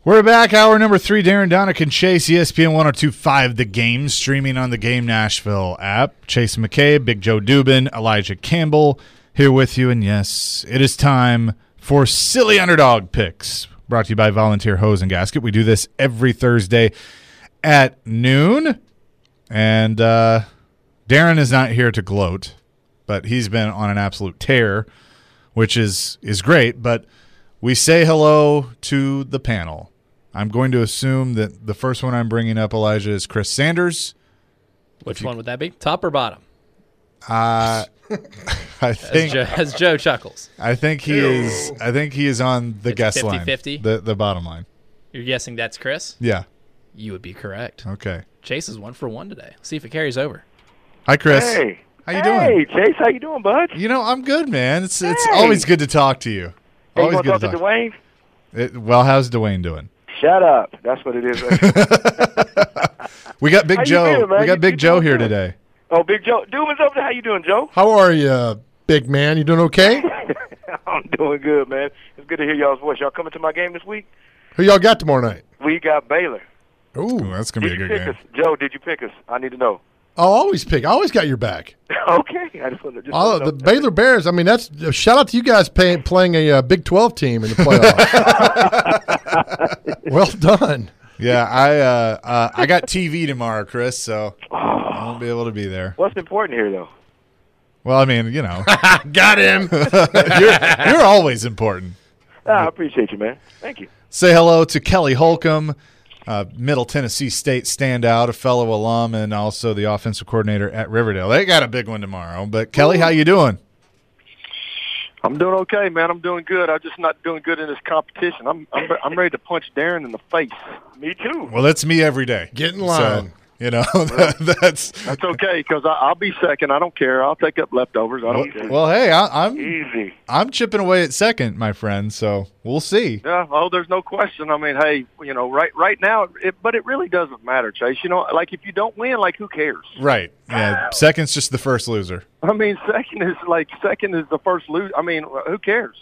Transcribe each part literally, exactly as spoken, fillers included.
We're back. Hour number three. Darren Donick and Chase, E S P N one oh two point five The Game, streaming on the Game Nashville app. Chase McCabe, Big Joe Dubin, Elijah Campbell here with you. And yes, it is time for Silly Underdog Picks, brought to you by Volunteer Hose and Gasket. We do this every Thursday at noon. And uh, Darren is not here to gloat, but he's been on an absolute tear, which is, is great. But we say hello to the panel. I'm going to assume that the first one I'm bringing up, Elijah, is Chris Sanders. Which you, one would that be? Top or bottom? Uh, I think as Joe, as Joe chuckles. I think he is. I think he is on the it's guest fifty, line, fifty? the the bottom line. You're guessing that's Chris? Yeah, you would be correct. Okay. Chase is one for one today. See if it carries over. Hi, Chris. Hey, how you hey, doing? Hey, Chase, how you doing, bud? You know, I'm good, man. It's it's hey. always good to talk to you. Hey, always you good want to talk talk. to Dwayne? It, well, how's Dwayne doing? Shut up. That's what it is. We got Big How you Joe. doing, man? we got You- Big you Joe doing here good? today. Oh, Big Joe. Dubin's over there. How you doing, Joe? How are you, big man? You doing okay? I'm doing good, man. It's good to hear y'all's voice. Y'all coming to my game this week? Who y'all got tomorrow night? We got Baylor. Ooh, that's gonna Did be a you good pick game. us? Joe, did you pick us? I need to know. I'll always pick. I always got your back. Okay. I just want to just Oh, wanna the know. Baylor Bears. I mean, that's uh, shout out to you guys pay, playing a uh, Big twelve team in the playoffs. Well done. Yeah, I uh, uh, I got T V tomorrow, Chris, so I won't be able to be there. What's important here, though? Well, I mean, you know, Got him. you're, you're always important. Ah, I appreciate you, man. Thank you. Say hello to Kelly Holcomb, uh, Middle Tennessee State standout, a fellow alum, and also the offensive coordinator at Riverdale. They got a big one tomorrow. But, Kelly, how you doing? I'm doing okay, man. I'm doing good. I'm just not doing good in this competition. I'm I'm, I'm ready to punch Darren in the face. Me too. Well, that's me every day. Get in line. So, you know, that, that's That's okay because I'll be second. I don't care. I'll take up leftovers. I well, don't care. well, hey, I, I'm Easy. I'm chipping away at second, my friend. So we'll see. Yeah. Oh, there's no question. I mean, hey, you know, right right now, it, but it really doesn't matter, Chase. You know, like if you don't win, like who cares? Right. Yeah. Second's just the first loser. I mean, second is like second is the first lose. I mean, who cares?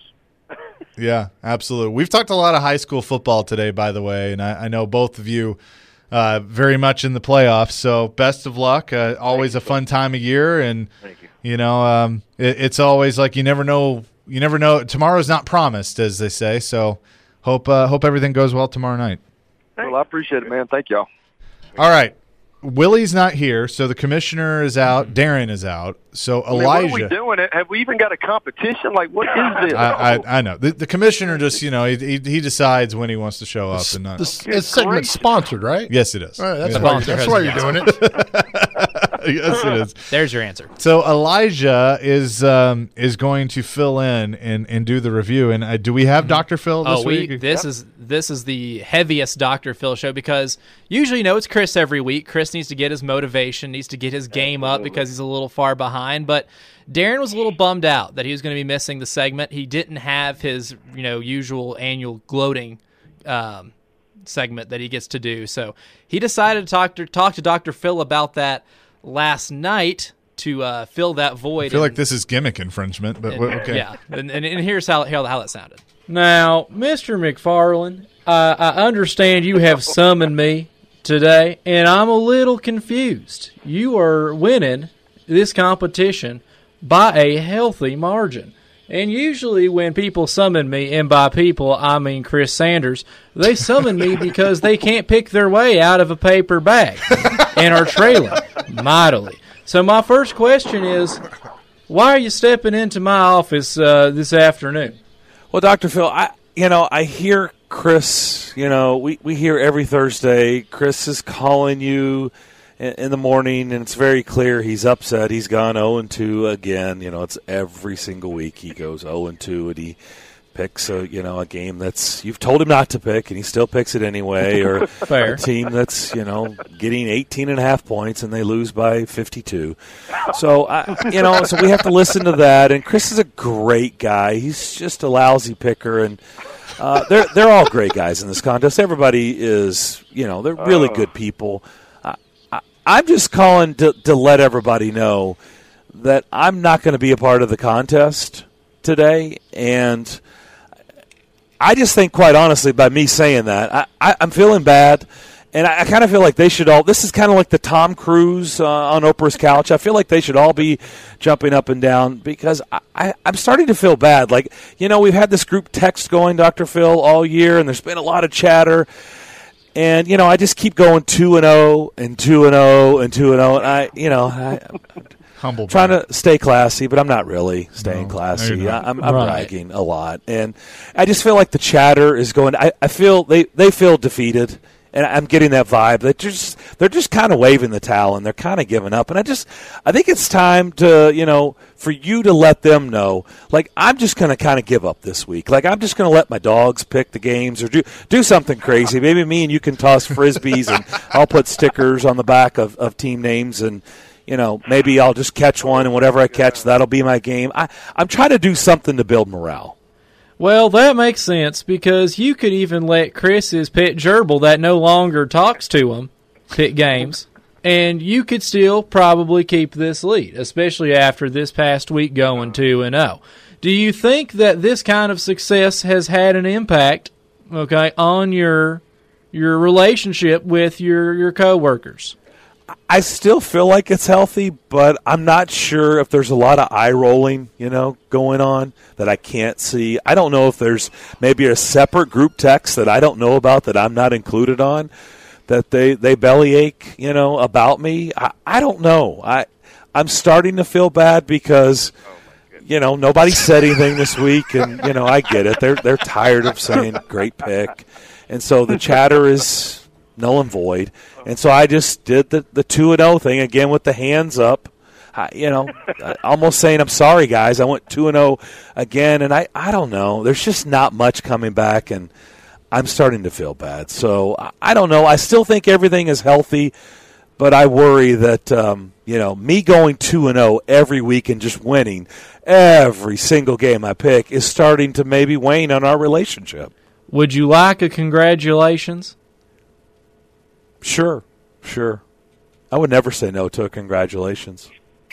Yeah, absolutely. We've talked a lot of high school football today, by the way, and I, I know both of you uh, very much in the playoffs. So best of luck. Uh, always a fun time of year, and Thank you. you know, um, it, it's always like you never know. You never know. Tomorrow's not promised, as they say. So hope uh, hope everything goes well tomorrow night. Well, I appreciate it, man. Thank y'all. All right. Willie's not here, so the commissioner is out. Darren is out. So I mean, Elijah. what are we doing? Have we even got a competition? Like, what is this? I, I, I know the, the commissioner just you know he, he he decides when he wants to show up and not. This, this segment's sponsored, right? Yes, it is. All right, that's Yeah. why, that's why you're doing it. Yes, it is. There's your answer. So Elijah is um, is going to fill in and, and do the review. And uh, do we have Doctor Phil this Oh, we week? this is this is the heaviest Doctor Phil show because usually, you know, it's Chris every week. Chris needs to get his motivation, needs to get his game up because he's a little far behind. But Darren was a little bummed out that he was going to be missing the segment. He didn't have his, you know, usual annual gloating um, segment that he gets to do. So he decided to talk to talk to Doctor Phil about that last night to uh, fill that void. I feel like and- this is gimmick infringement, but and- okay. Yeah, and, and, and here's how, how how that sounded. Now, Mister McFarland, uh, I understand you have summoned me today, and I'm a little confused. You are winning this competition by a healthy margin. And usually when people summon me, and by people I mean Chris Sanders, they summon me because they can't pick their way out of a paper bag and are trailing mightily. So my first question is, why are you stepping into my office uh, this afternoon? Well, Doctor Phil, I you know I hear Chris. You know, we, we hear every Thursday. Chris is calling you in, in the morning, and it's very clear he's upset. He's gone zero and two again. You know, it's every single week he goes zero and two, and he picks a you know a game that's you've told him not to pick, and he still picks it anyway. Or Fair. a team that's you know getting eighteen and a half points, and they lose by fifty-two. So I, you know, so we have to listen to that. And Chris is a great guy. He's just a lousy picker, and uh, they're they're all great guys in this contest. Everybody is, you know, they're really good people. I, I, I'm just calling to, to let everybody know that I'm not going to be a part of the contest today, and I just think, quite honestly, by me saying that, I, I, I'm feeling bad. And I, I kind of feel like they should all – this is kind of like the Tom Cruise uh, on Oprah's couch. I feel like they should all be jumping up and down because I, I, I'm starting to feel bad. Like, you know, we've had this group text going, Doctor Phil, all year, and there's been a lot of chatter. And, you know, I just keep going two and oh and two and oh and two and oh. And I, you know, I, Humble trying brag. to stay classy, but I'm not really staying No, classy. no, you're not. I'm, I'm Right. bragging a lot. And I just feel like the chatter is going – I I feel they, they feel defeated. And I'm getting that vibe. They're just they're just kind of waving the towel and they're kind of giving up. And I just I think it's time to, you know, for you to let them know, like, I'm just going to kind of give up this week. Like, I'm just going to let my dogs pick the games or do do something crazy. Maybe me and you can toss frisbees and I'll put stickers on the back of, of team names and, you know, maybe I'll just catch one and whatever I catch, that'll be my game. I, I'm trying to do something to build morale. Well, that makes sense because you could even let Chris's pet gerbil that no longer talks to him pick games, and you could still probably keep this lead, especially after this past week going two and oh. Do you think that this kind of success has had an impact, okay, on your your relationship with your, your coworkers? I still feel like it's healthy, but I'm not sure if there's a lot of eye rolling, you know, going on that I can't see. I don't know if there's maybe a separate group text that I don't know about that I'm not included on, that they, they bellyache, you know, about me. I, I don't know. I, I'm starting to feel bad because, you know, nobody said anything this week, and, you know, I get it. They're, they're tired of saying great pick. And so the chatter is null and void. And so I just did the, the two and oh thing again with the hands up. I, you know, almost saying, I'm sorry, guys. I went two and oh again, and I, I don't know. There's just not much coming back, and I'm starting to feel bad. So I, I don't know. I still think everything is healthy, but I worry that, um, you know, me going two and oh every week and just winning every single game I pick is starting to maybe wane on our relationship. Would you like a congratulations? Sure, sure. I would never say no to a congratulations.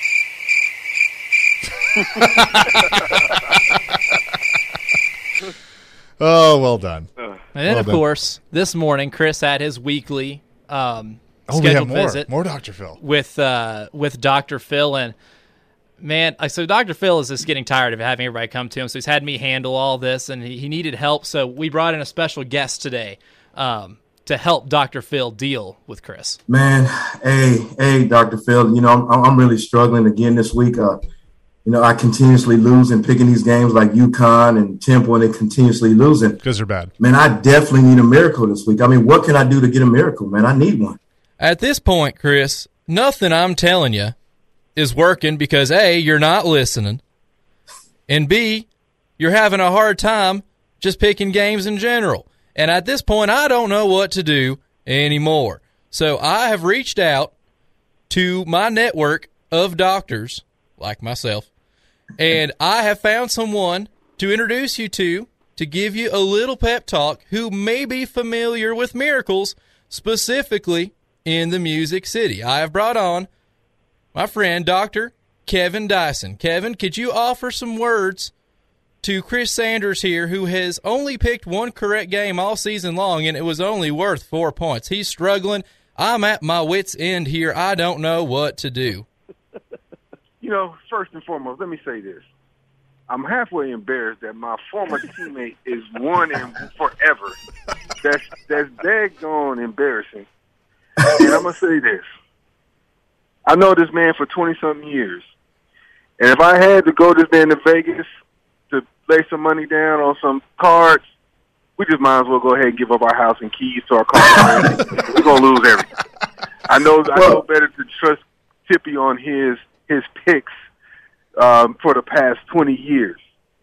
Oh, well done. And then, Well of done. course, this morning, Chris had his weekly um, Oh, we have scheduled more. visit More Doctor Phil. with uh, with Doctor Phil. And, man, uh, so Doctor Phil is just getting tired of having everybody come to him, so he's had me handle all this, and he, he needed help. So we brought in a special guest today um, to help Doctor Phil deal with Chris. Man, hey, hey, Doctor Phil, you know, I'm, I'm really struggling again this week. Uh, you know, I continuously lose and picking these games like UConn and Temple, and they continuously losing. Because they're bad. Man, I definitely need a miracle this week. I mean, what can I do to get a miracle, man? I need one. At this point, Chris, nothing I'm telling you is working because, A, you're not listening, and B, you're having a hard time just picking games in general. And at this point, I don't know what to do anymore. So I have reached out to my network of doctors, like myself, and I have found someone to introduce you to, to give you a little pep talk, who may be familiar with miracles, specifically in the Music City. I have brought on my friend, Doctor Kevin Dyson. Kevin, could you offer some words to Chris Sanders here, who has only picked one correct game all season long, and it was only worth four points. He's struggling. I'm at my wit's end here. I don't know what to do. You know, first and foremost, let me say this. I'm halfway embarrassed that my former teammate is one and forever. That's that's daggone embarrassing. And I'm going to say this. I know this man for twenty-something years. And if I had to go this day to Vegas to lay some money down on some cards, we just might as well go ahead and give up our house and keys to our car. We're going to lose everything. I know I know better to trust Tippy on his his picks um, for the past twenty years.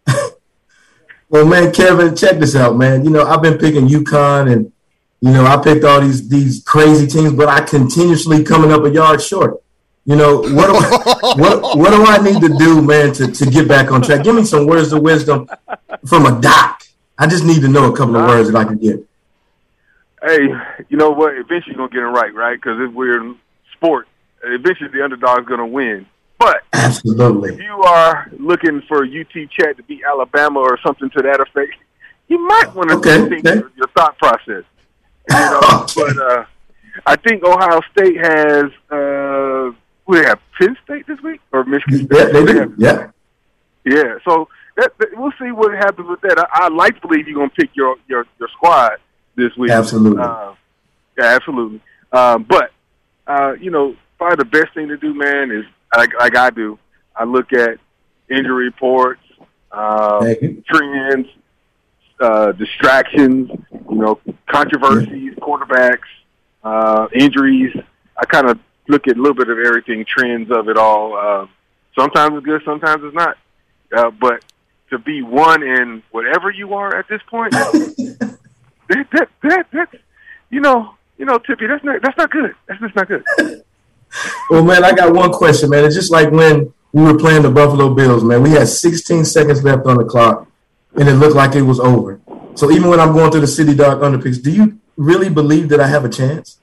Well, man, Kevin, check this out, man. You know, I've been picking UConn, and, you know, I picked all these these crazy teams, but I continuously coming up a yard short. You know, what do I, what, what do I need to do, man, to, to get back on track? Give me some words of wisdom from a doc. I just need to know a couple of words that I can get. Hey, you know what? Eventually you're going to get it right, right? Because if we're in sport, eventually the underdog's going to win. But absolutely, if you are looking for U T Chat to beat Alabama or something to that effect, you might want to Okay, rethink okay. your, your thought process. You know, but uh, I think Ohio State has uh, we have Penn State this week or Michigan State. Yeah, they We do. have- Yeah. Yeah, so that, that, we'll see what happens with that. I, I like to believe you're going to pick your, your, your squad this week. Absolutely. Uh, yeah, absolutely. Um, but, uh, you know, probably the best thing to do, man, is like, like I do. I look at injury reports, uh, Thank you. trends, uh, distractions, you know, controversies, quarterbacks, uh, injuries. I kind of look at a little bit of everything, trends of it all. Uh, sometimes it's good, sometimes it's not. Uh, but to be one in whatever you are at this point, that, that, that, that's, you know, you know, Tippy, that's not, that's not good. That's just not good. Well, man, I got one question, man. It's just like when we were playing the Buffalo Bills, man. We had sixteen seconds left on the clock, and it looked like it was over. So even when I'm going through the City Dark Underpicks, do you really believe that I have a chance?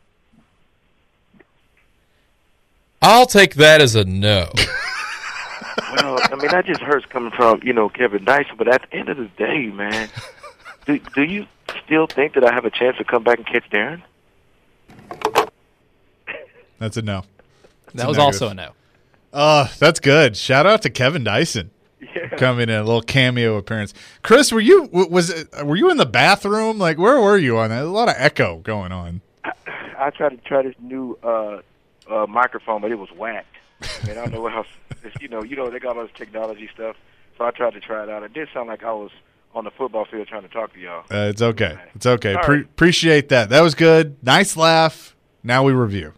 I'll take that as a no. Well, I mean, that just hurts coming from, you know, Kevin Dyson, but at the end of the day, man, do, do you still think that I have a chance to come back and catch Darren? That's a no. That a was negative. also a no. Uh, that's good. Shout out to Kevin Dyson. Yeah. Coming in, a little cameo appearance. Chris, were you w- was it, were you in the bathroom? Like, where were you on that? A lot of echo going on. I, I tried to try this new uh, uh, microphone, but it was whacked. I mean, I don't know what else. It's, you know, you know, they got all this technology stuff. So I tried to try it out. It did sound like I was on the football field trying to talk to y'all. Uh, it's okay. It's okay. All Pre- right. appreciate that. That was good. Nice laugh. Now we review.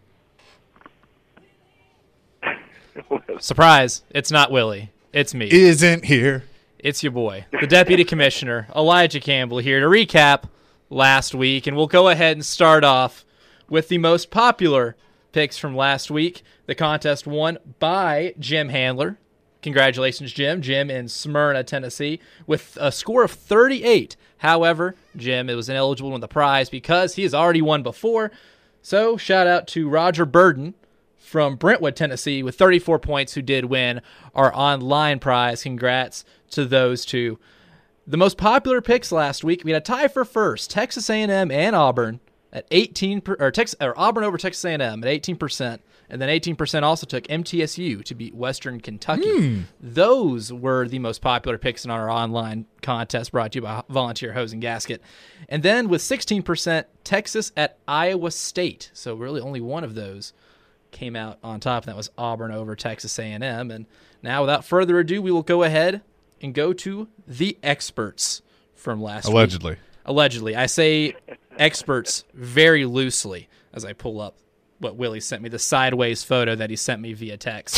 Surprise, it's not Willie. It's me. Isn't here. It's your boy, the Deputy Commissioner, Elijah Campbell, here to recap last week. And we'll go ahead and start off with the most popular picks from last week. The contest won by Jim Handler. Congratulations, Jim. Jim in Smyrna, Tennessee, with a score of thirty-eight. However, Jim it was ineligible to win the prize because he has already won before. So shout out to Roger Burden from Brentwood, Tennessee, with thirty-four points, who did win our online prize. Congrats to those two. The most popular picks last week, we had a tie for first, Texas A and M and Auburn at eighteen, per, or, Texas, or Auburn over Texas A and M at eighteen percent, and then eighteen percent also took M T S U to beat Western Kentucky. Those were the most popular picks in our online contest, brought to you by Volunteer Hose and Gasket. And then with sixteen percent, Texas at Iowa State. So really only one of those came out on top, and that was Auburn over Texas A and M. And now, without further ado, we will go ahead and go to the experts from last week. Allegedly. Allegedly. I say experts very loosely as I pull up what Willie sent me, the sideways photo that he sent me via text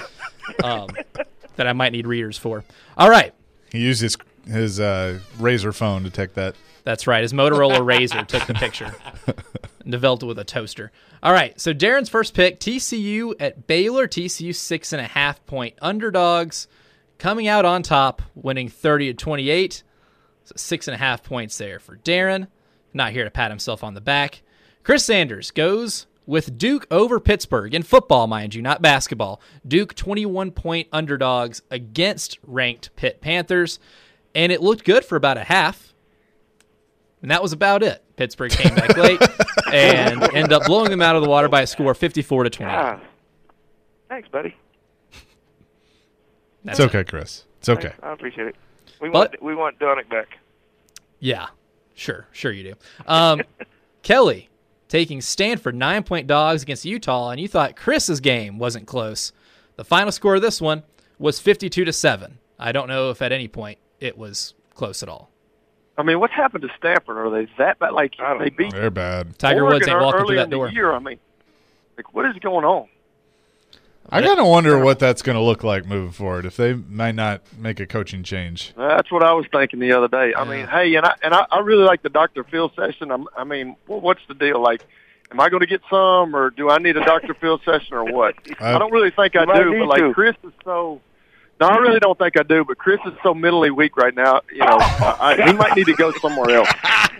um, that I might need readers for. All right. He used his his uh, Razor phone to take that. That's right. His Motorola Razor took the picture and developed it with a toaster. All right, so Darren's first pick, T C U at Baylor. T C U six and a half point underdogs, coming out on top, winning thirty to twenty-eight. So six and a half points there for Darren. Not here to pat himself on the back. Chris Sanders goes with Duke over Pittsburgh in football, mind you, not basketball. Duke twenty-one point underdogs against ranked Pitt Panthers, and it looked good for about a half. And that was about it. Pittsburgh came back late and ended up blowing them out of the water by a score of fifty-four to twenty. Ah, thanks, buddy. It's okay, Chris. It's okay. Thanks. I appreciate it. We But- want we want Donick back. Yeah, sure, sure you do. Um, Kelly taking Stanford nine-point dogs against Utah, and you thought Chris's game wasn't close. The final score of this one was fifty-two to seven. I don't know if at any point it was close at all. I mean, what's happened to Stanford? Are they that bad? Like, I don't they beat They're bad. Tiger Oregon Woods ain't walking early through that in the door. year. I mean, like, what is going on? I kind of wonder what that's going to look like moving forward, if they might not make a coaching change. That's what I was thinking the other day. I mean, hey, and I and I, I really like the Doctor Phil session. I'm, I mean, well, what's the deal? Like, am I going to get some, or do I need a Doctor Phil session, or what? I don't really think I You might do, need but like to. Chris is so. No, I really don't think I do, but Chris is so mentally weak right now. You know, I, I, he might need to go somewhere else.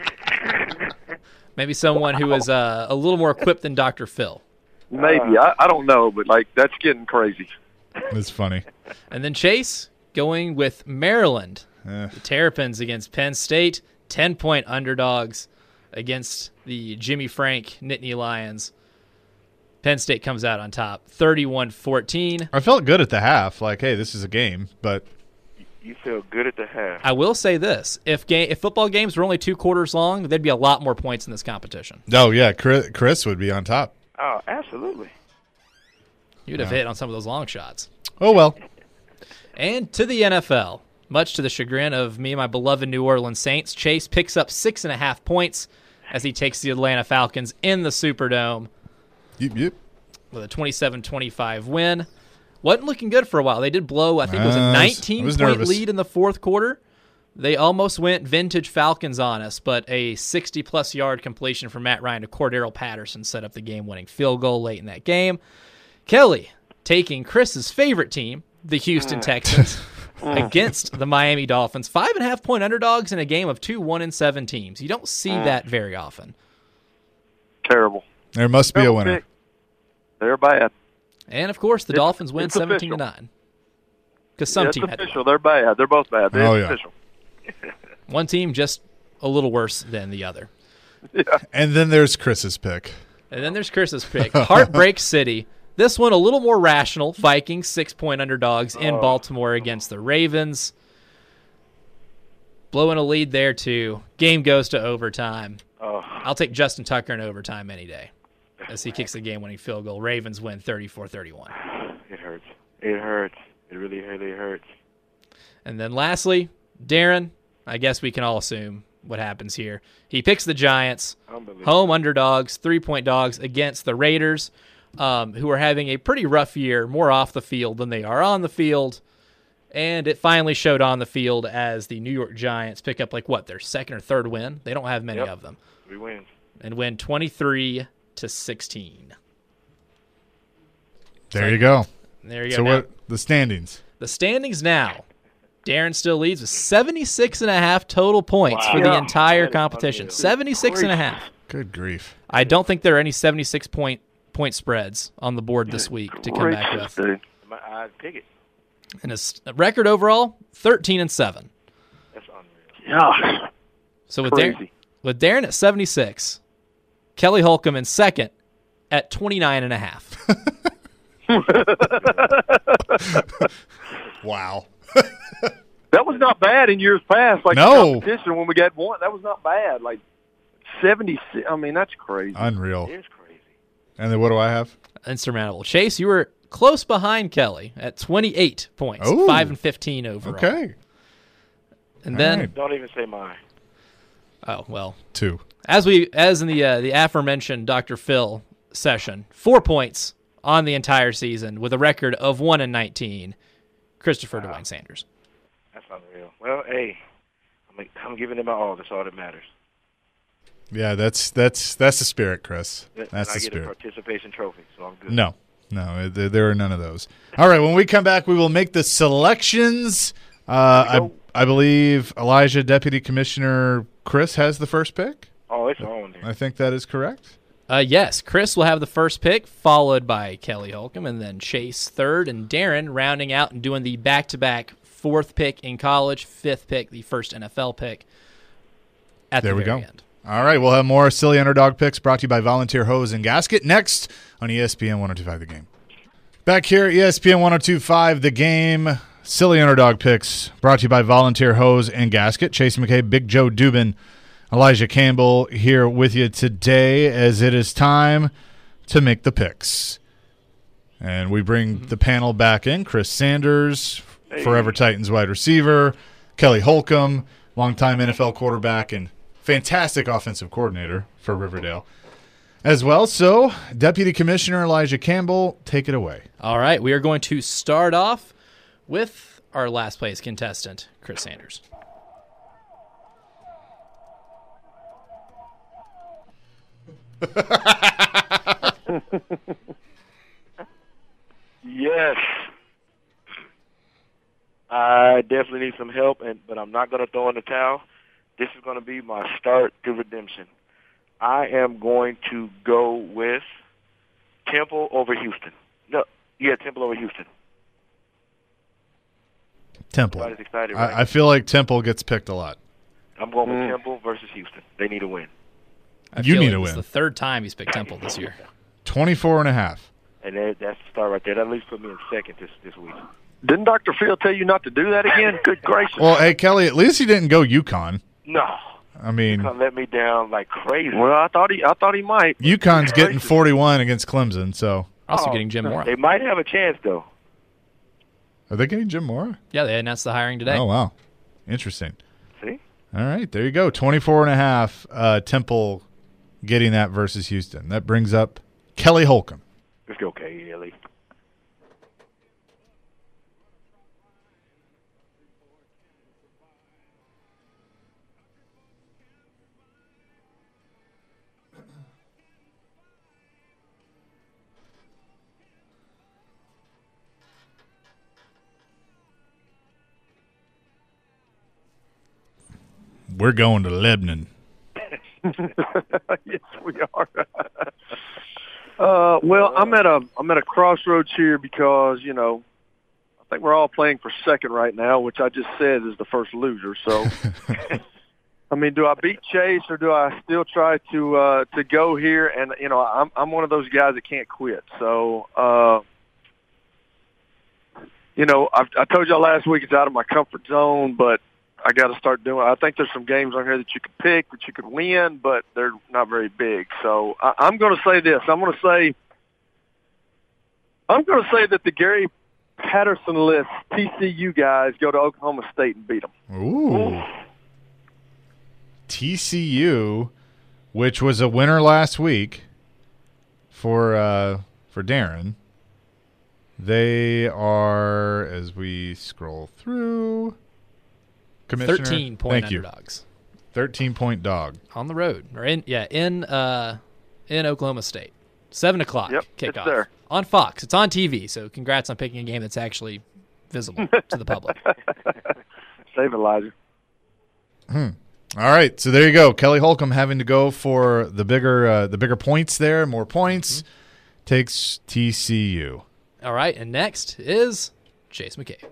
Maybe someone who is uh, a little more equipped than Doctor Phil. Maybe I, I don't know, but like that's getting crazy. It's funny. And then Chase going with Maryland. Eh. The Terrapins against Penn State. ten-point underdogs against the Jimmy Frank Nittany Lions. Penn State comes out on top, thirty-one fourteen. I felt good at the half, like, hey, this is a game, but You feel good at the half. I will say this: if game, if football games were only two quarters long, there'd be a lot more points in this competition. oh yeah, Chris, Chris would be on top. Oh, absolutely. You'd have hit on some of those long shots. Oh well. And to the N F L, much to the chagrin of me and my beloved New Orleans Saints, Chase picks up six and a half points as he takes the Atlanta Falcons in the Superdome Yep, yep. with a twenty-seven twenty-five win. Wasn't looking good for a while. They did blow, I think it was Uh, a I was nineteen-point nervous. lead in the fourth quarter. They almost went vintage Falcons on us, but a sixty-plus yard completion from Matt Ryan to Cordero Patterson set up the game-winning field goal late in that game. Kelly taking Chris's favorite team, the Houston Texans, against the Miami Dolphins. Five and a half point underdogs in a game of two one and seven teams. You don't see that very often. Terrible. There must be a Terrible winner. pick. They're bad. And, of course, the It's- Dolphins win it's seventeen to official. nine. Because some Yeah, team it's had to official. They're bad. They're both bad. They're Oh, yeah. official. one team just a little worse than the other. And then there's Chris's pick. And then there's Chris's pick, Heartbreak City. This one a little more rational. Vikings six-point underdogs in Oh. Baltimore against the Ravens. Blowing a lead there, too. Game goes to overtime. Oh, I'll take Justin Tucker in overtime any day as he kicks the game-winning field goal. Ravens win thirty-four thirty-one. it hurts. It hurts. It really, really hurts. And then lastly, Darren, I guess we can all assume what happens here. He picks the Giants, Unbelievable. home underdogs, three-point dogs against the Raiders, um, who are having a pretty rough year, more off the field than they are on the field. And it finally showed on the field as the New York Giants pick up, like, what, their second or third win? They don't have many Yep. of them. Three wins. And win twenty-three to sixteen. There you go. There you go. So Now, what the standings? the standings now. Darren still leads with seventy-six and a half total points for the Wow. entire That is competition. unreal. seventy-six and a half. Good grief. I don't think there are any seventy-six point point spreads on the board this week to come back Gracious, with. dude. My, I'd pick it. And his record overall, thirteen and seven. That's unreal. Yeah. So with Darren, Crazy. with Darren at seventy-six, Kelly Holcomb in second at twenty-nine and a half. Wow. That was not bad in years past. Like No. the competition when we got one, that was not bad. Like seventy-six. I mean, that's crazy. Unreal. It is crazy. And then what do I have? Insurmountable. Chase, you were close behind Kelly at twenty-eight points, Oh. five and fifteen overall. Okay. And All then, right. Don't even say mine. oh well, Two. as we as in the uh, the aforementioned Doctor Phil session, four points on the entire season with a record of one and nineteen. Christopher Dwayne Sanders. That's unreal. Well, hey, I'm, I'm giving it my all. That's all that matters. Yeah, that's that's that's the spirit, Chris. And That's I the get a spirit. participation trophy, so I'm good. No, no, there, there are none of those. All right, when we come back, we will make the selections. Uh, I go. I believe Elijah, Deputy Commissioner Chris, has the first pick. Oh, it's on there. I think that is correct. Uh, yes, Chris will have the first pick, followed by Kelly Holcomb, and then Chase third, and Darren rounding out and doing the back-to-back fourth pick in college, fifth pick, the first N F L pick at There the we very go. end. All right, we'll have more silly underdog picks brought to you by Volunteer Hose and Gasket next on E S P N one oh two point five The Game. Back here at E S P N one oh two point five The Game, silly underdog picks brought to you by Volunteer Hose and Gasket. Chase McKay, Big Joe Dubin, Elijah Campbell here with you today as it is time to make the picks. And we bring Mm-hmm. the panel back in. Chris Sanders, Forever Titans wide receiver. Kelly Holcomb, longtime N F L quarterback and fantastic offensive coordinator for Riverdale as well. So, Deputy Commissioner Elijah Campbell, take it away. All right, we are going to start off with our last place contestant, Chris Sanders. Yes. I definitely need some help, and but I'm not going to throw in the towel. This is going to be my start to redemption. I am going to go with Temple over Houston. No, yeah, Temple over Houston. Temple. Everybody's excited, right? I, I feel like Temple gets picked a lot. I'm going with Mm. Temple versus Houston. They need a win. I You feel need like a this is win. the third time he's picked Temple this year. twenty-four and a half. And that, that's the start right there. That at least put me in second this, this week. Didn't Doctor Phil tell you not to do that again? Good gracious. Well, hey, Kelly, at least he didn't go UConn. No. I mean, UConn let me down like crazy. Well, I thought he I thought he might. UConn's getting forty-one against Clemson, so. Also Oh, getting Jim Mora. They might have a chance, though. Are they getting Jim Mora? Yeah, they announced the hiring today. Oh, wow. Interesting. See? All right, there you go. twenty-four and a half, uh, Temple getting that versus Houston. That brings up Kelly Holcomb. Let's go, Kelly. We're going to Lebanon. Yes, we are. uh, well, I'm at a I'm at a crossroads here because you know I think we're all playing for second right now, which I just said is the first loser. So, I mean, do I beat Chase or do I still try to uh, to go here? And you know, I'm I'm one of those guys that can't quit. So, uh, you know, I've, I told y'all last week it's out of my comfort zone, but I got to start doing. I think there's some games on here that you could pick, that you could win, but they're not very big. So I, I'm going to say this. I'm going to say. I'm going to say that the Gary Patterson list T C U guys go to Oklahoma State and beat them. Ooh. T C U, which was a winner last week for uh, for Darren. They are, as we scroll through. Commissioner, thirteen point thank you. underdogs. thirteen point dog. On the road. Or in yeah, in uh in Oklahoma State. Seven o'clock Yep, kickoff. it's there. On Fox. It's on T V, so congrats on picking a game that's actually visible to the public. Save Elijah. Hmm. All right, so there you go. Kelly Holcomb having to go for the bigger uh, the bigger points there, more points. Mm-hmm. Takes T C U. All right, and next is Chase McCabe.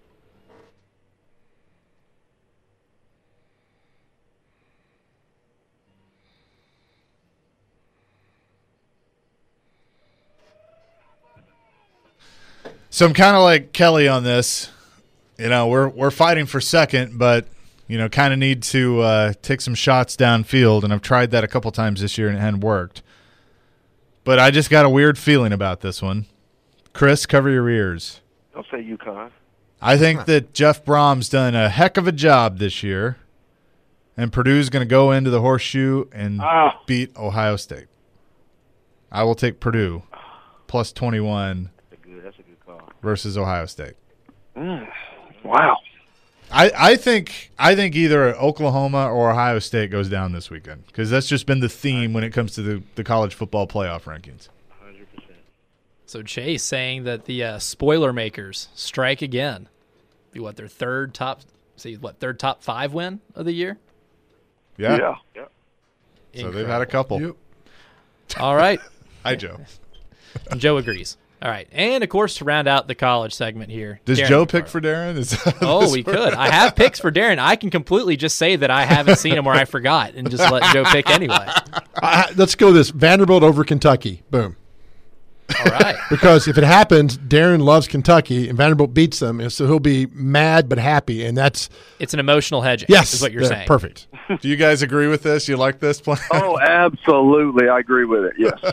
So I'm kind of like Kelly on this. You know, we're we're fighting for second, but you know, kind of need to uh, take some shots downfield, and I've tried that a couple times this year and it hadn't worked. But I just got a weird feeling about this one. Chris, cover your ears. Don't say UConn. I think that Jeff Brom's done a heck of a job this year, and Purdue's going to go into the horseshoe and Ah. beat Ohio State. I will take Purdue plus twenty-one That's a good, that's a good call. versus Ohio State. Mm. Wow. I, I think I think either Oklahoma or Ohio State goes down this weekend because that's just been the theme when it comes to the, the college football playoff rankings. one hundred percent. So Chase saying that the uh, spoiler makers strike again. Be what their third top, see what third top five win of the year. Yeah. Yeah. Yep. So they've had a couple. Yep. All right, Hi, Joe. and Joe agrees. All right, and of course to round out the college segment here, Does Darren Joe pick McFarland. for Darren? Is Oh, we could. I have picks for Darren. I can completely just say that I haven't seen him or I forgot and just let Joe pick anyway. I, let's go this Vanderbilt over Kentucky. Boom. All right. Because if it happens, Darren loves Kentucky and Vanderbilt beats them, and so he'll be mad but happy, and that's It's an emotional hedging, yes, is what you're there, saying. Perfect. Do you guys agree with this? You like this plan? Oh, absolutely. I agree with it. Yes.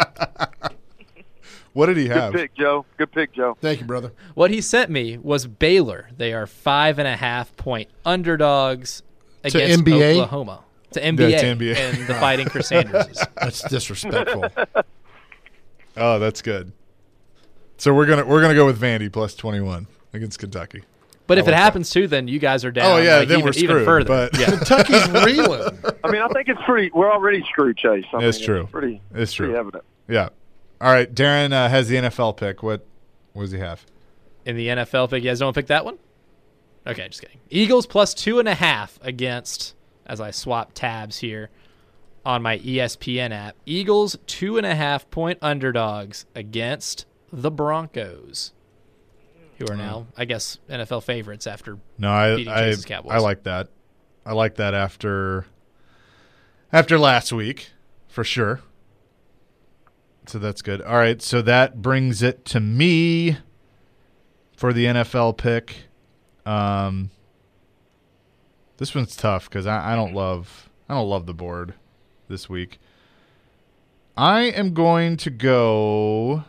What did he Good have? pick, Joe. Good pick, Joe. Thank you, brother. What he sent me was Baylor. They are five and a half point underdogs against N B A? Oklahoma. To N B A, Yeah, to N B A. and the Fighting Crusaders. That's disrespectful. Oh, that's good. So we're gonna we're gonna go with Vandy plus twenty-one against Kentucky. But I if it like happens too, then you guys are down. Oh yeah, like, then even, we're even screwed. further. But yeah. Kentucky's reeling. I mean, I think it's pretty. We're already screwed, Chase. I It's mean, true. It's pretty. It's true. Pretty evident. yeah. All right, Darren uh, has the N F L pick. What what does he have? In the N F L pick, you guys don't pick that one? Okay, just kidding. Eagles plus two and a half against, as I swap tabs here on my E S P N app, Eagles two and a half point underdogs against the Broncos, who are now, I guess, N F L favorites after No, I beating I, Chase's Cowboys. I like that. I like that after after last week, for sure. So that's good. All right, so that brings it to me for the N F L pick. Um, this one's tough because I, I don't love I don't love the board this week. I am going to go.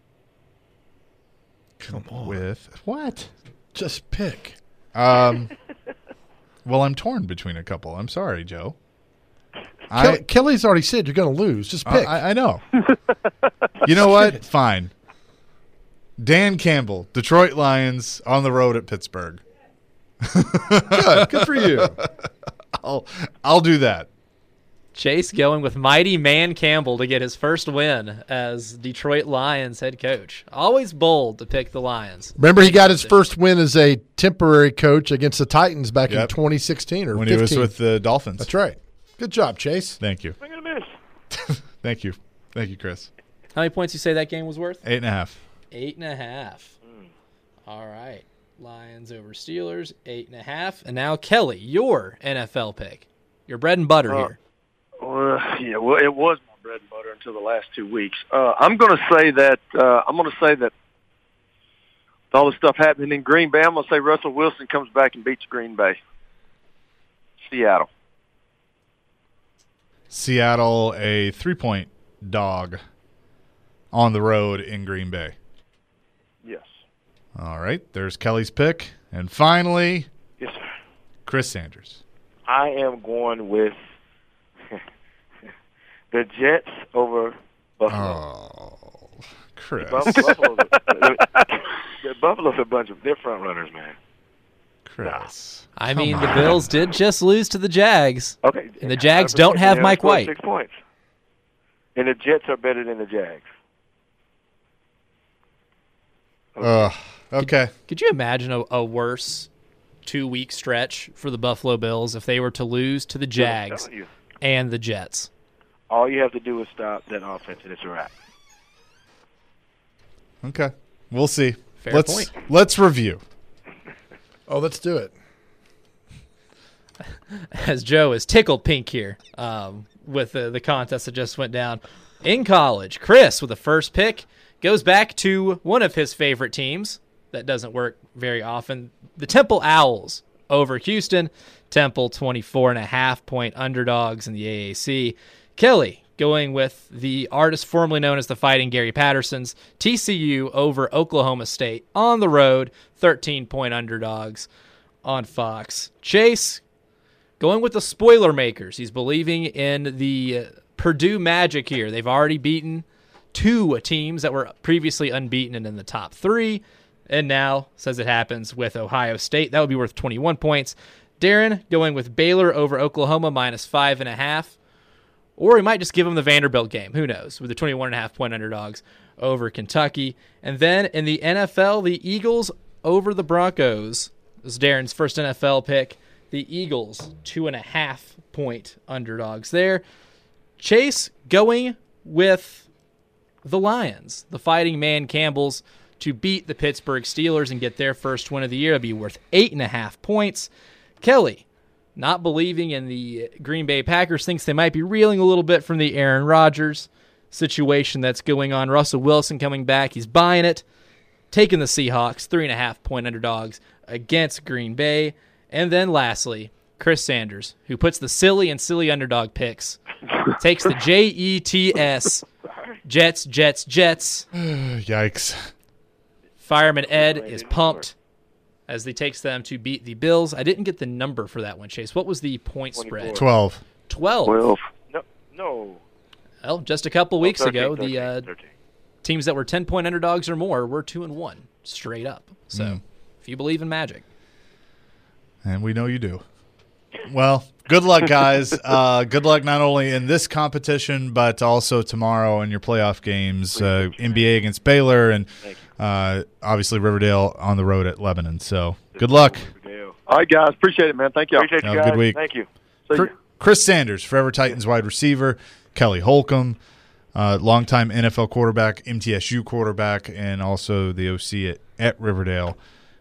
Come on. With what? Just pick. Um. Well, I'm torn between a couple. I'm sorry, Joe. Kel- I, Kelly's already said you're going to lose. Just pick. I, I know. You know what? Fine. Dan Campbell, Detroit Lions on the road at Pittsburgh. Good. Good for you. I'll I'll do that. Chase going with mighty Man Campbell to get his first win as Detroit Lions head coach. Always bold to pick the Lions. Remember, he got his first win as a temporary coach against the Titans back Yep. in twenty sixteen or When fifteen. he was with the Dolphins. That's right. Good job, Chase. Thank you. I'm gonna miss. Thank you. Thank you, Chris. How many points you say that game was worth? Eight and a half. Eight and a half. All right. Lions over Steelers, eight and a half. And now, Kelly, your N F L pick. Your bread and butter Uh, here. Uh, yeah, well, it was my bread and butter until the last two weeks. Uh, I'm going to say that uh, I'm going to say that with all the stuff happening in Green Bay, I'm going to say Russell Wilson comes back and beats Green Bay. Seattle. Seattle, a three-point dog on the road in Green Bay. Yes. All right. There's Kelly's pick. And finally, Yes, sir. Chris Sanders. I am going with the Jets over Buffalo. Oh, Chris. Buff- Buffalo's a, the, the Buffalo's a bunch of they're front runners, man. Chris. I mean, the Bills did just lose to the Jags. Okay, And the Jags one hundred percent, don't have they Mike scored White. Six points, and the Jets are better than the Jags. Ugh. Okay. Could you imagine a, a worse two-week stretch for the Buffalo Bills if they were to lose to the Jags telling you. and the Jets? All you have to do is stop that offense, and it's a wrap. Okay. We'll see. Fair let's point. let's review. Oh, let's do it. As Joe is tickled pink here um, with the, the contest that just went down. In college, Chris, with the first pick, goes back to one of his favorite teams that doesn't work very often, the Temple Owls over Houston. Temple, twenty-four and a half point underdogs in the A A C. Kelly going with the artist formerly known as the Fighting Gary Pattersons, T C U over Oklahoma State on the road, thirteen point underdogs on Fox. Chase going with the spoiler makers. He's believing in the uh, Purdue Magic here. They've already beaten two teams that were previously unbeaten and in the top three, and now says it happens with Ohio State. That would be worth twenty-one points. Darren going with Baylor over Oklahoma minus five and a half. Or he might just give him the Vanderbilt game. Who knows? With the twenty-one and a half point underdogs over Kentucky. And then in the N F L, the Eagles over the Broncos. This is Darren's first N F L pick. The Eagles, two and a half point underdogs there. Chase going with the Lions, the Fighting Man Campbells, to beat the Pittsburgh Steelers and get their first win of the year. It'd be worth eight and a half points. Kelly, not believing in the Green Bay Packers, thinks they might be reeling a little bit from the Aaron Rodgers situation that's going on. Russell Wilson coming back. He's buying it. Taking the Seahawks, three and a half point underdogs against Green Bay. And then lastly, Chris Sanders, who puts the silly and silly underdog picks, takes the J E T S, Jets, Jets, Jets. Yikes. Fireman Ed is pumped as he takes them to beat the Bills. I didn't get the number for that one, Chase. What was the point spread? Twelve. Twelve. Twelve. No, no. Well, just a couple weeks thirteen, ago, thirteen, the uh, thirteen. teams that were ten point underdogs or more were two and one straight up. So, Mm. if you believe in magic, And we know you do. Well, good luck, guys. Uh, good luck not only in this competition, but also tomorrow in your playoff games. Uh, N B A against Baylor, and uh, obviously Riverdale on the road at Lebanon. So good luck. All right, guys. Appreciate it, man. Thank you. Appreciate you Have a guys. good week. Thank you. See Chr- ya. Chris Sanders, Forever Titans wide receiver. Kelly Holcomb, uh, longtime N F L quarterback, M T S U quarterback, and also the O C at, at Riverdale.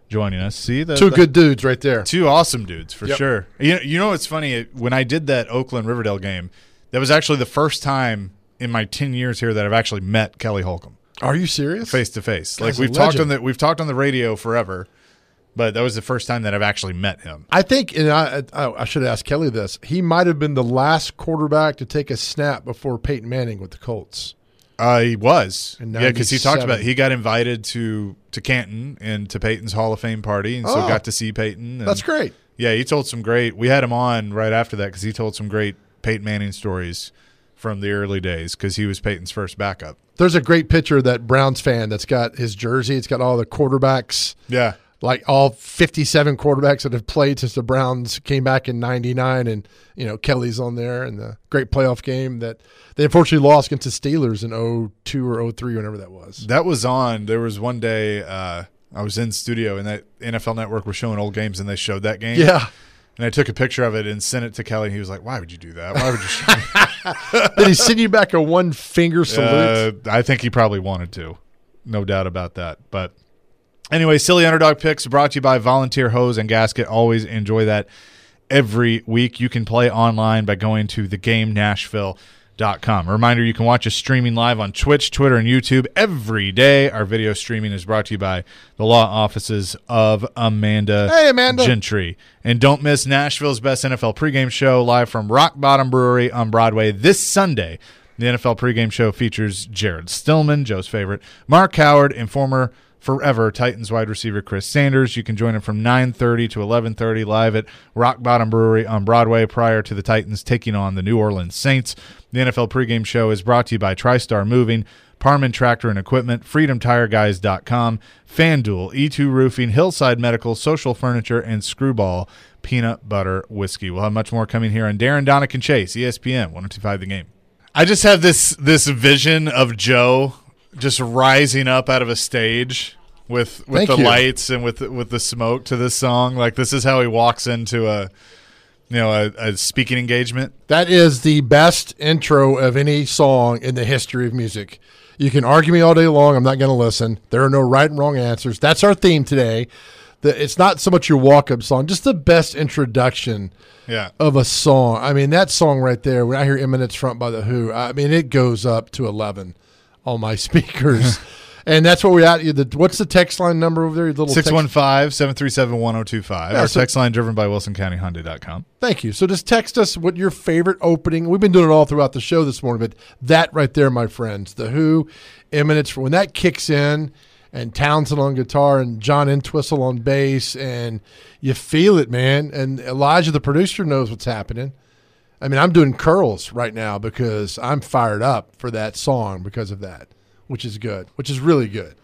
joining us. See, the, two the, good dudes right there. Two awesome dudes for Yep. sure. You know, you know what's funny? When I did that Oakland Riverdale game, that was actually the first time in my ten years here that I've actually met Kelly Holcomb Are you serious? face to face. Like Guy's a we've talked on legend. the we've talked on the radio forever, but that was the first time that I've actually met him. I think, and I, I, I should ask Kelly this. He might have been the last quarterback to take a snap before Peyton Manning with the Colts. Uh, he was, In yeah, because he talked about ninety-seven. he got invited to to Canton and to Peyton's Hall of Fame party, and so Oh. got to see Peyton. And That's great. Yeah, he told some great. We had him on right after that because he told some great Peyton Manning stories from the early days because he was Peyton's first backup. There's a great picture of that Browns fan that's got his jersey. It's got all the quarterbacks, Yeah, like all fifty-seven quarterbacks that have played since the Browns came back in ninety-nine. And, you know, Kelly's on there, and the great playoff game that they unfortunately lost against the Steelers in oh two or oh three, whenever that was. that was on. There was one day uh, I was in studio and that N F L Network was showing old games and they showed that game. Yeah. And I took a picture of it and sent it to Kelly. And he was like, "Why would you do that? Why would you?" show me?" Did he send you back a one finger salute? Uh, I think he probably wanted to. No doubt about that. But anyway, Silly Underdog Picks brought to you by Volunteer Hose and Gasket. Always enjoy that every week. You can play online by going to the game nashville dot com. A reminder, you can watch us streaming live on Twitch, Twitter, and YouTube every day. Our video streaming is brought to you by the law offices of Amanda, Hey, Amanda. Gentry. And don't miss Nashville's best N F L pregame show live from Rock Bottom Brewery on Broadway this Sunday. The N F L pregame show features Jared Stillman, Joe's favorite, Mark Howard, and former forever Titans wide receiver Chris Sanders. You can join him from nine thirty to eleven thirty live at Rock Bottom Brewery on Broadway prior to the Titans taking on the New Orleans Saints. The N F L pregame show is brought to you by TriStar Moving, Parman Tractor and Equipment, freedom tire guys dot com, FanDuel, E two Roofing, Hillside Medical, Social Furniture, and Screwball Peanut Butter Whiskey. We'll have much more coming here on Darren, Donick, and Chase, E S P N one oh two point five The Game. I just have this this vision of Joe just rising up out of a stage with with Thank the you. lights and with with the smoke to this song. Like this is how he walks into a you know a, a speaking engagement. That is the best intro of any song in the history of music. You can argue me all day long. I'm not going to listen. There are no right and wrong answers. That's our theme today. The, it's not so much your walk-up song, just the best introduction Yeah. of a song. I mean, that song right there, when I hear Eminence Front by The Who, I mean, it goes up to eleven on my speakers. And that's what we're at. The- What's the text line number over there? Your little six one text- five, seven three seven, one oh two five. Yeah, Our so- text line driven by wilson county hyundai dot com. Thank you. So just text us what your favorite opening. We've been doing it all throughout the show this morning, but that right there, my friends, The Who, Eminence, when that kicks in, and Townsend on guitar and John Entwistle on bass, and you feel it, man. And Elijah, the producer, knows what's happening. I mean, I'm doing curls right now because I'm fired up for that song because of that, which is good, which is really good.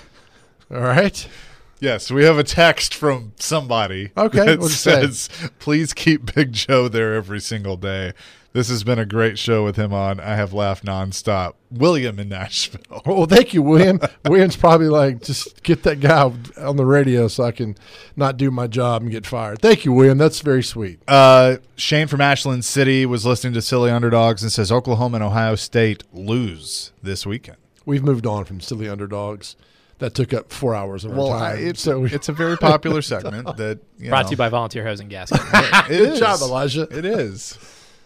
All right. Yes, we have a text from somebody Okay, that what'd it say? says, please keep Big Joe there every single day. This has been a great show with him on. I have laughed nonstop. William in Nashville. Well, thank you, William. William's probably like, just get that guy on the radio so I can not do my job and get fired. Thank you, William. That's very sweet. Uh, Shane from Ashland City was listening to Silly Underdogs and says Oklahoma and Ohio State lose this weekend. We've moved on from silly underdogs. That took up four hours of our Well, time. I, it's, so we, it's a very popular segment that you Brought know, to you by Volunteer Hose and Gasket. It Good is. job, Elijah. It is.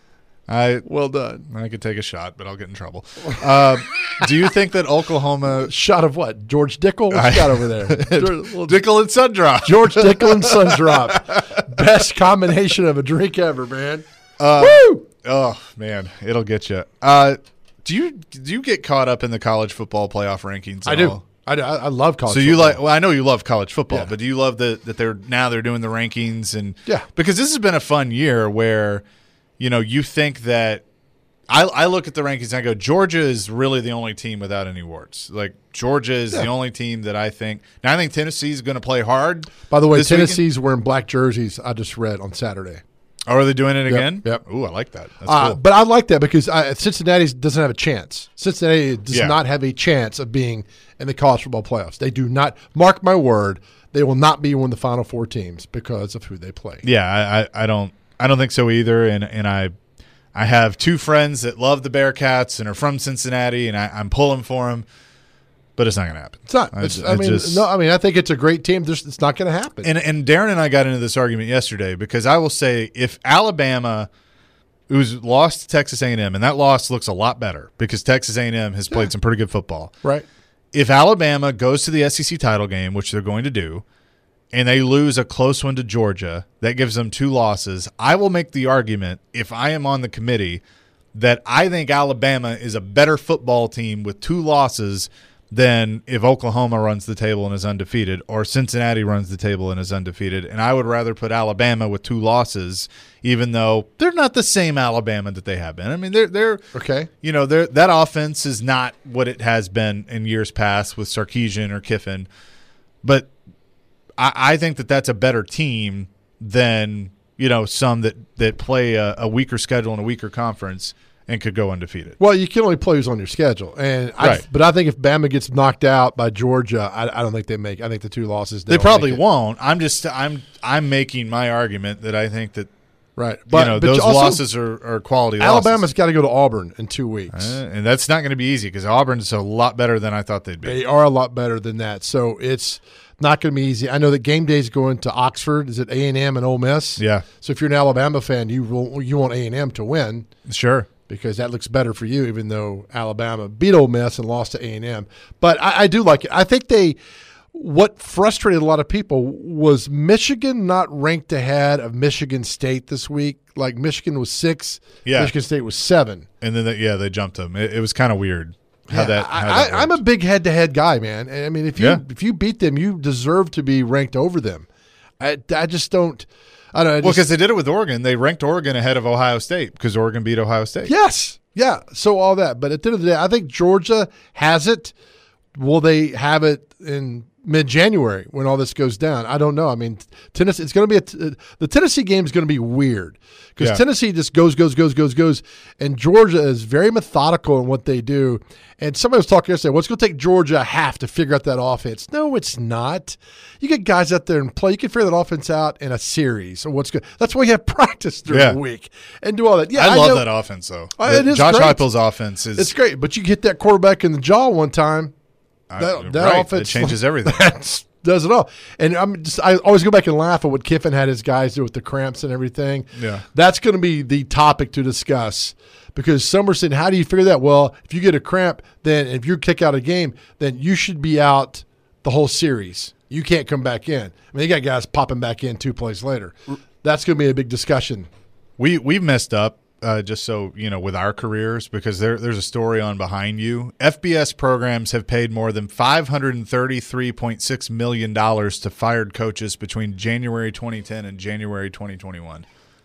I Well done. I could take a shot, but I'll get in trouble. Uh, do you think that Oklahoma Shot of what? George Dickel? What you got over there? George, Dickel and Sundrop? George Dickel and Sundrop. Best combination of a drink ever, man. Uh, Woo! Oh man, it'll get you. Uh, do you do you get caught up in the college football playoff rankings? I at do. all? I, do. I I love college So you football. like? Well, I know you love college football, Yeah. but do you love the, that they're now they're doing the rankings and Yeah. because this has been a fun year where you know you think that I I look at the rankings and I go Georgia is really the only team without any warts. Like Georgia is the only team that I think. Now I think Tennessee is going to play hard. By the way, this weekend. Tennessee's wearing black jerseys. I just read on Saturday. Oh, are they doing it again? yep. Ooh, I like that. That's Uh, cool. But I like that because uh, Cincinnati doesn't have a chance. Cincinnati does Yeah. not have a chance of being in the college football playoffs. They do not. Mark my word, they will not be one of the Final Four teams because of who they play. Yeah, I, I, I don't I don't think so either. And and I I have two friends that love the Bearcats and are from Cincinnati, and I, I'm pulling for them. but it's not going to happen. It's not. I, It's, I I mean, just- no. I mean, I think it's a great team. There's, it's not going to happen. And and Darren and I got into this argument yesterday because I will say if Alabama, who's lost to Texas A and M, and that loss looks a lot better because Texas A and M has played some pretty good football. Right. If Alabama goes to the S E C title game, which they're going to do, and they lose a close one to Georgia, that gives them two losses. I will make the argument, if I am on the committee, that I think Alabama is a better football team with two losses than if Oklahoma runs the table and is undefeated or Cincinnati runs the table and is undefeated. And I would rather put Alabama with two losses, even though they're not the same Alabama that they have been. I mean, they're they're okay. You know, they're, that offense is not what it has been in years past with Sarkisian or Kiffin, but I, I think that that's a better team than you know some that that play a, a weaker schedule and a weaker conference and could go undefeated. Well, you can only play who's on your schedule, and I, Right. but I think if Bama gets knocked out by Georgia, I, I don't think they make. I think the two losses They don't probably make it. won't. I'm just I'm I'm making my argument that I think that Right, but, you know but those also, losses are, are quality Alabama's losses. got to go to Auburn in two weeks. Uh, and that's not going to be easy because Auburn's a lot better than I thought they'd be. They are a lot better than that, so it's not going to be easy. I know that game day is going to Oxford. Is it A and M and Ole Miss? Yeah. So if you're an Alabama fan, you will, you want A and M to win. Sure. Because that looks better for you, even though Alabama beat Ole Miss and lost to A and M. But I, I do like it. I think they – what frustrated a lot of people was Michigan not ranked ahead of Michigan State this week. Like Michigan was six, Yeah. Michigan State was seven. And then, they, yeah, they jumped them. It, it was kind of weird how Yeah, that. How I, that I, I'm a big head-to-head guy, man. And I mean, if you Yeah. if you beat them, you deserve to be ranked over them. I, I just don't. I don't. I well, just, because they did it with Oregon. They ranked Oregon ahead of Ohio State because Oregon beat Ohio State. Yes. Yeah. So all that. But at the end of the day, I think Georgia has it. Will they have it in mid-January when all this goes down? I don't know. I mean, Tennessee. It's going to be a, the Tennessee game is going to be weird because Yeah. Tennessee just goes, goes, goes, goes, goes, and Georgia is very methodical in what they do. And somebody was talking yesterday. Well, it's going to take Georgia a half to figure out that offense. No, it's not. You get guys out there and play. You can figure that offense out in a series. So what's good? That's why you have practice during Yeah. the week and do all that. Yeah, I love know- that offense, though. Uh, The- it is Josh great. Heupel's offense is It's great, but you get that quarterback in the jaw one time. Uh, That, that right. offense It changes everything. That does it all. And I'm just I always go back and laugh at what Kiffin had his guys do with the cramps and everything. Yeah. That's going to be the topic to discuss because some are saying, how do you figure that? Well, if you get a cramp, then if you kick out a game, then you should be out the whole series. You can't come back in. I mean, you got guys popping back in two plays later. That's going to be a big discussion. We we've messed up. Uh, just so you know, with our careers, because there, there's a story on Behind You. F B S programs have paid more than five hundred thirty-three point six million dollars to fired coaches between January twenty ten and January twenty twenty-one.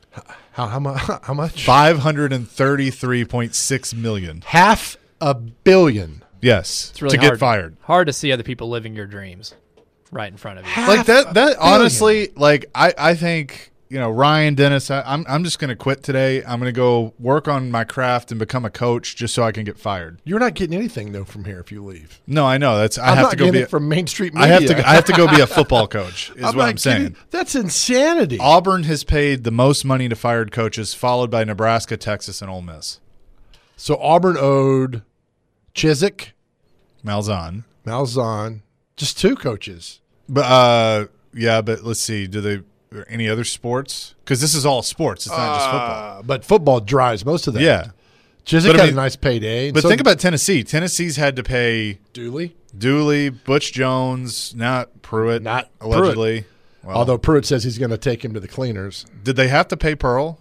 How how much? How much? five hundred thirty-three point six million dollars. Half a billion. Yes, It's really to get hard, fired. Hard to see other people living your dreams right in front of you. Like that. a That billion. honestly, like I, I think. You know, Ryan, Dennis, I, I'm I'm just going to quit today. I'm going to go work on my craft and become a coach just so I can get fired. You're not getting anything though from here if you leave. No, I know that's. I I'm have not to go getting be it from Main Street I Media. have to. I have to go be a football coach. Is I'm what not I'm saying. kidding. That's insanity. Auburn has paid the most money to fired coaches, followed by Nebraska, Texas, and Ole Miss. So Auburn owed Chiswick, Malzahn, Malzahn, just two coaches. but uh, yeah, but let's see. Do they any other sports? Because this is all sports. It's not just football. Uh, but football drives most of that. Yeah, Chiswick But I had mean- a nice payday. and but so think about Tennessee. Tennessee's had to pay Dooley. Dooley, Butch Jones, not Pruitt, Not allegedly. Well, Although Pruitt says he's going to take him to the cleaners. did they have to pay Pearl?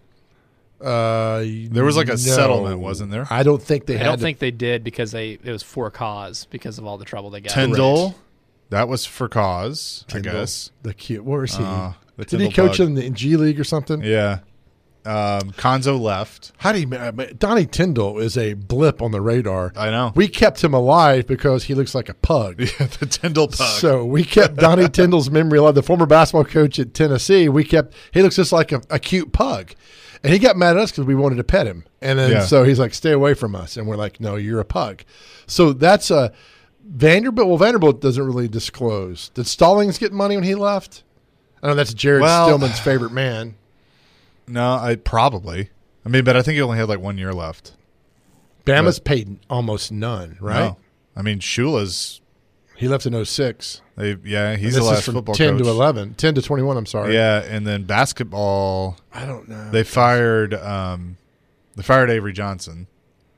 Uh, There was like a no. settlement, wasn't there? I don't think they I had don't to- think they did because they it was for cause because of all the trouble they got. Tyndall, that was for cause, Tyndall, I guess. The cute. Where is he? Uh, the Did he Tyndall coach Pug. in the in G League or something? Yeah. Um, Konzo left. How do you? uh, Donnie Tyndall is a blip on the radar. I know. We kept him alive because he looks like a pug. Yeah, the Tyndall Pug. So we kept Donnie Tyndall's memory alive. The former basketball coach at Tennessee, we kept. He looks just like a, a cute pug, and he got mad at us because we wanted to pet him. And then Yeah. so he's like, "Stay away from us," and we're like, "No, you're a pug." So that's a Vanderbilt. Well, Vanderbilt doesn't really disclose. Did Stallings get money when he left? I know that's Jared Well- Stillman's favorite man. No, I probably. I mean, but I think he only had like one year left. Bama's paid almost none, right? No. I mean, Shula's He left in oh six. they yeah, he's And the this is last from football ten coach. to eleven. ten to twenty-one, I'm sorry. Yeah, and then basketball. I don't know. They fired um, they fired Avery Johnson,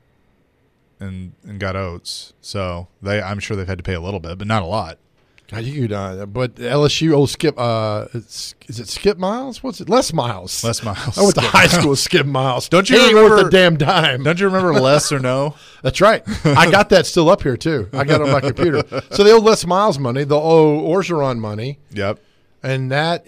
and and got Oates. So they, I'm sure they've had to pay a little bit, but not a lot. God, you could, uh, but L S U old Skip. Uh, it's, is it Skip Miles? What's it? Les Miles. Les Miles. I went to Skip high Miles. school with Skip Miles. Don't you He ain't remember worth a damn dime? Don't you remember Les or No? That's right. I got that still up here too. I got it on my computer. So they owe Les Miles money. They'll owe Orgeron money, Yep. and that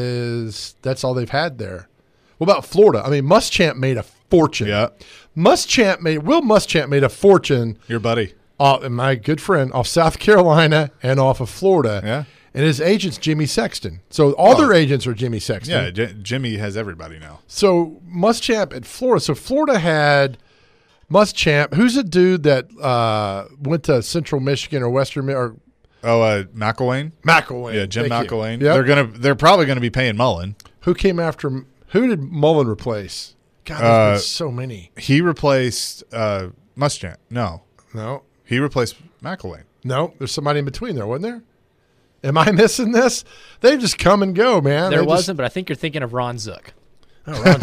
is that's all they've had there. What about Florida? I mean, Muschamp made a fortune. Yeah. Muschamp made Will Muschamp made a fortune. Your buddy. Uh, and my good friend off South Carolina and off of Florida. Yeah. And his agent's Jimmy Sexton. So all Oh. their agents are Jimmy Sexton. Yeah, J- Jimmy has everybody now. So Muschamp at Florida. So Florida had Muschamp. Who's a dude that uh, went to Central Michigan or Western Mi- or Oh, uh, McElwain. McElwain? Yeah, Jim Thank you. McElwain. Yep. They're gonna. They're probably gonna be paying Mullen. Who came after him? Who did Mullen replace? God, there's Uh, been so many. He replaced uh, Muschamp. No, No, he replaced McElwain. no. There's somebody in between there, wasn't there? Am I missing this? They just come and go, man. There They just- wasn't, but I think you're thinking of Ron Zook. Oh, Ron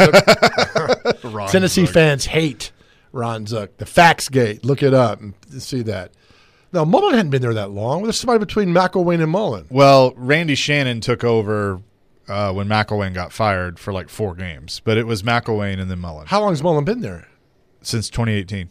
Zook. Ron Tennessee Zook. fans hate Ron Zook. The Fax Gate. Look it up and see that. No, Mullen hadn't been there that long. There's somebody between McElwain and Mullen. Well, Randy Shannon took over uh, when McElwain got fired for like four games, but it was McElwain and then Mullen How long has Mullen been there? since twenty eighteen.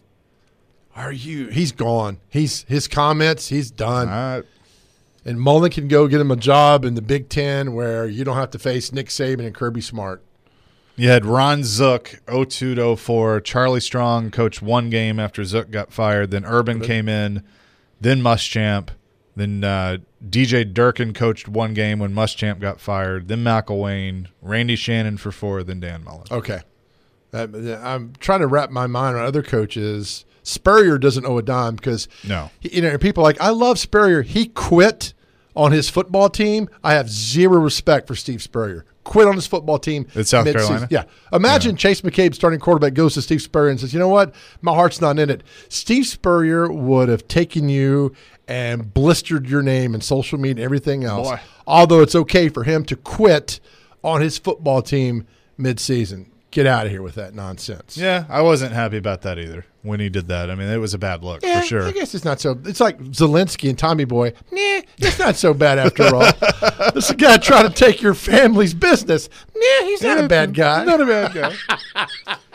Are you? He's gone. He's his comments. He's done. Uh, And Mullen can go get him a job in the Big Ten where you don't have to face Nick Saban and Kirby Smart. you had Ron Zook, oh two to oh four. Charlie Strong coached one game after Zook got fired. Then Urban came in. Then Muschamp. Then uh, D J Durkin coached one game when Muschamp got fired. Then McElwain. Randy Shannon for four. Then Dan Mullen. Okay. That- I'm trying to wrap my mind on other coaches. Spurrier doesn't owe a dime because No. you know, people are like, I love Spurrier. He quit on his football team. I have zero respect for Steve Spurrier. Quit on his football team. At South mid-season. Carolina? Yeah. Imagine Chase McCabe, starting quarterback, goes to Steve Spurrier and says, you know what? My heart's not in it. Steve Spurrier would have taken you and blistered your name in social media and everything else. Boy. Although it's okay for him to quit on his football team midseason. Get out of here with that nonsense. Yeah, I wasn't happy about that either when he did that. I mean, it was a bad look Yeah, for sure. I guess it's not so. It's like Zelensky and Tommy Boy. Nah, it's not so bad after all. This is a guy trying to take your family's business. Nah, he's not a bad guy. Not a bad guy.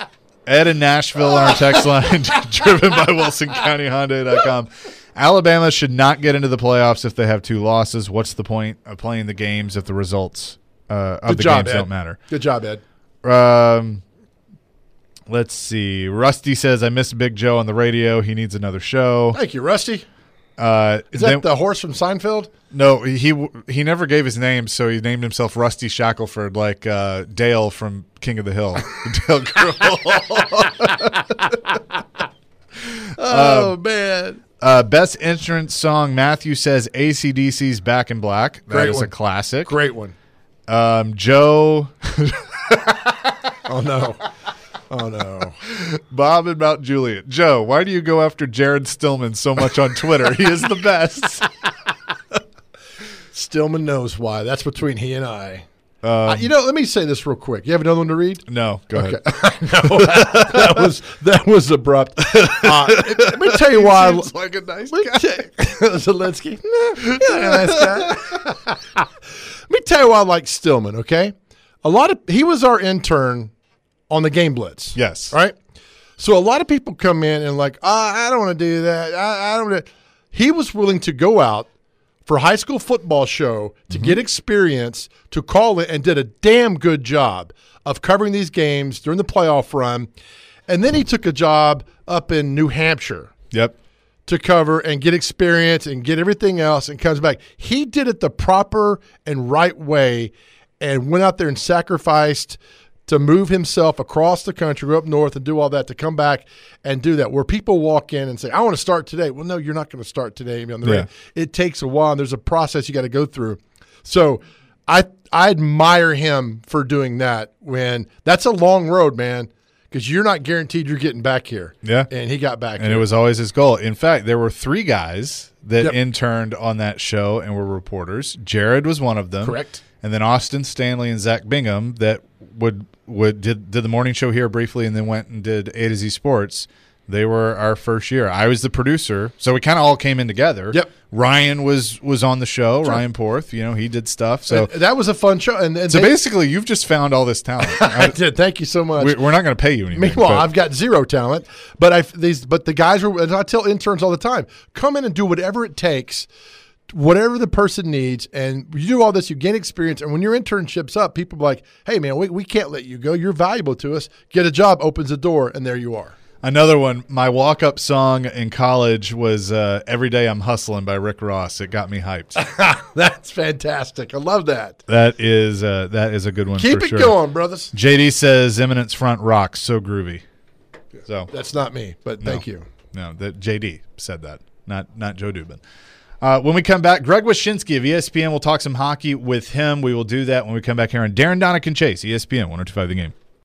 Ed in Nashville on our text line, driven by Wilson County Hyundai dot com. Alabama should not get into the playoffs if they have two losses. What's the point of playing the games if the results uh, of Good the job, games Ed. don't matter? Good job, Ed. Um, let's see. Rusty says, I missed Big Joe on the radio. He needs another show. Thank you, Rusty. Uh, Is that then- the horse from Seinfeld? No, he he never gave his name, so he named himself Rusty Shackelford, like uh, Dale from King of the Hill. Dale Grohl. Oh, man. Uh, best entrance song, Matthew says A C D C's Back in Black. That Great is one. a classic. Great one. Um, Joe, Oh, no. Oh, no. Bob, and Mount Juliet. Joe, why do you go after Jared Stillman so much on Twitter? He is the best. Stillman knows why. That's between he and I. Um, Uh, you know, let me say this real quick. You have another one to read? no, go Okay. ahead. No, that, that was that was abrupt. Uh, let me tell you why. Seems like a nice Let me guy. tell- Zelensky. Nah, he's not a nice guy. Let me tell you why I like Stillman. Okay, a lot of he was our intern on the Game Blitz. Yes. Right. So a lot of people come in and like, oh, I don't want to do that. I, I don't. wanna-" He was willing to go out for a high school football show to Mm-hmm. get experience, to call it, and did a damn good job of covering these games during the playoff run. And then he took a job up in New Hampshire Yep. to cover and get experience and get everything else and comes back. He did it the proper and right way and went out there and sacrificed to move himself across the country, go up north and do all that, to come back and do that. Where people walk in and say, I want to start today. Well, no, you're not going to start today. On the Yeah. radio. It takes a while, and there's a process you got to go through. So I I admire him for doing that when that's a long road, man. because you're not guaranteed you're getting back here. Yeah. And he got back And here. it was always his goal. In fact, there were three guys that Yep. interned on that show and were reporters. Jared was one of them. Correct. And then Austin Stanley and Zach Bingham that would would did did the morning show here briefly and then went and did A to Z Sports. They were our first year. I was the producer, so we kind of all came in together. Yep. Ryan was was on the show. Sure. Ryan Porth, you know, he did stuff. So And that was a fun show. And, and so they- basically, you've just found all this talent. I did. Thank you so much. We- We're not going to pay you anything. Meanwhile, but- I've got zero talent, but I these but the guys were. And I tell interns all the time, come in and do whatever it takes, whatever the person needs, and you do all this, you gain experience, and when your internship's up, people are like, "Hey, man, we we can't let you go. You're valuable to us. Get a job." Opens the door, and there you are. Another one, my walk-up song in college was uh, Every Day I'm Hustling by Rick Ross. It got me hyped. That's fantastic. I love that. That is uh, that is a good one Keep for it sure. going, brothers. J D says Eminence Front rocks, so groovy. So That's not me, but no, thank you. No, that J D said that, not not Joe Dubin. Uh, when we come back, Greg Wyshynski of E S P N, we'll talk some hockey with him. We will do that when we come back here on Darren Donick and Chase, E S P N one oh two point five The Game.